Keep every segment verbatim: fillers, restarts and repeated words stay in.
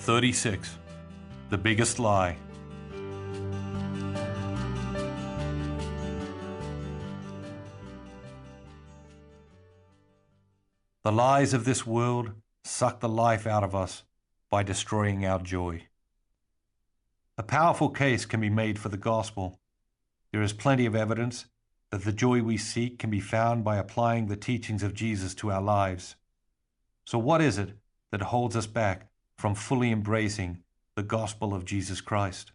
thirty-six. The Biggest Lie. The lies of this world suck the life out of us by destroying our joy. A powerful case can be made for the gospel. There is plenty of evidence that the joy we seek can be found by applying the teachings of Jesus to our lives. So what is it that holds us back from fully embracing the gospel of Jesus Christ?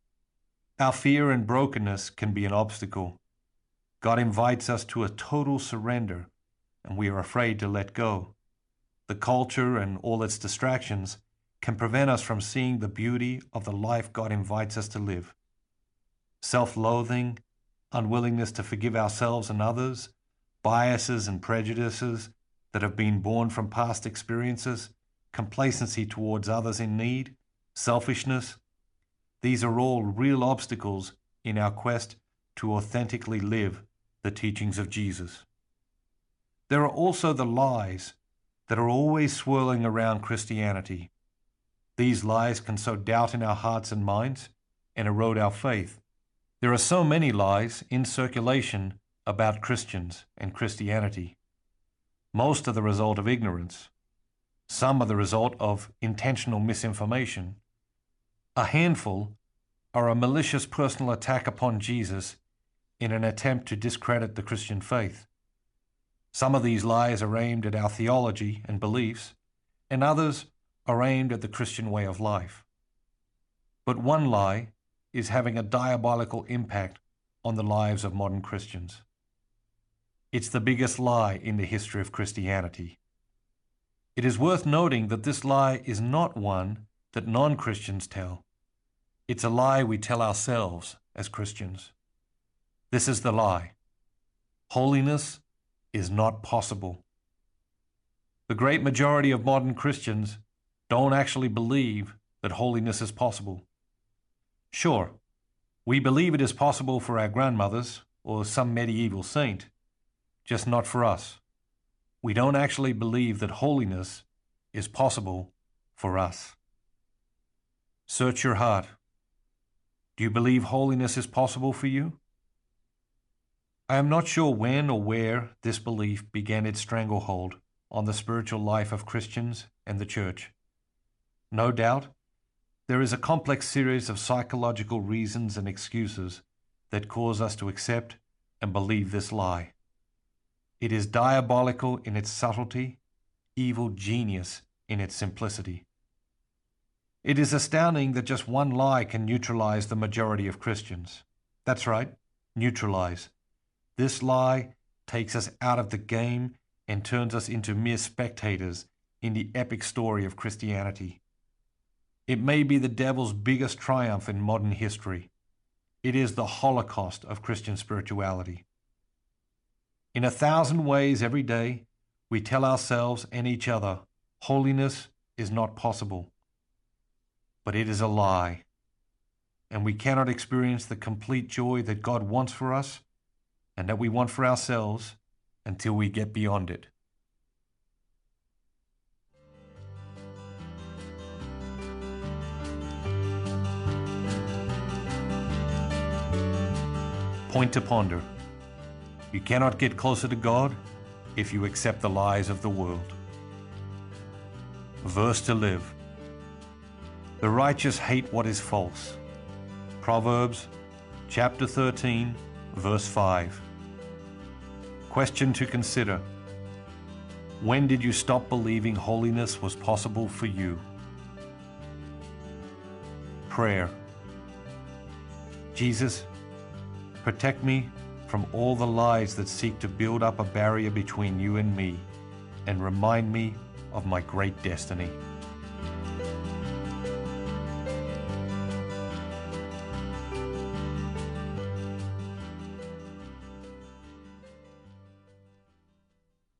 Our fear and brokenness can be an obstacle. God invites us to a total surrender, and we are afraid to let go. The culture and all its distractions can prevent us from seeing the beauty of the life God invites us to live. Self-loathing, unwillingness to forgive ourselves and others, biases and prejudices that have been born from past experiences, complacency towards others in need, selfishness. These are all real obstacles in our quest to authentically live the teachings of Jesus. There are also the lies that are always swirling around Christianity. These lies can sow doubt in our hearts and minds and erode our faith. There are so many lies in circulation about Christians and Christianity. Most are the result of ignorance. Some are the result of intentional misinformation. A handful are a malicious personal attack upon Jesus in an attempt to discredit the Christian faith. Some of these lies are aimed at our theology and beliefs, and others are aimed at the Christian way of life. But one lie is having a diabolical impact on the lives of modern Christians. It's the biggest lie in the history of Christianity. It is worth noting that this lie is not one that non-Christians tell. It's a lie we tell ourselves as Christians. This is the lie. Holiness is not possible. The great majority of modern Christians don't actually believe that holiness is possible. Sure, we believe it is possible for our grandmothers or some medieval saint, just not for us. We don't actually believe that holiness is possible for us. Search your heart. Do you believe holiness is possible for you? I am not sure when or where this belief began its stranglehold on the spiritual life of Christians and the church. No doubt, there is a complex series of psychological reasons and excuses that cause us to accept and believe this lie. It is diabolical in its subtlety, evil genius in its simplicity. It is astounding that just one lie can neutralize the majority of Christians. That's right, neutralize. This lie takes us out of the game and turns us into mere spectators in the epic story of Christianity. It may be the devil's biggest triumph in modern history. It is the Holocaust of Christian spirituality. In a thousand ways every day, we tell ourselves and each other, holiness is not possible. But it is a lie, and we cannot experience the complete joy that God wants for us and that we want for ourselves until we get beyond it. Point to ponder. You cannot get closer to God if you accept the lies of the world. Verse to live. The righteous hate what is false. Proverbs chapter thirteen, verse five. Question to consider. When did you stop believing holiness was possible for you? Prayer. Jesus, protect me from all the lies that seek to build up a barrier between you and me, and remind me of my great destiny.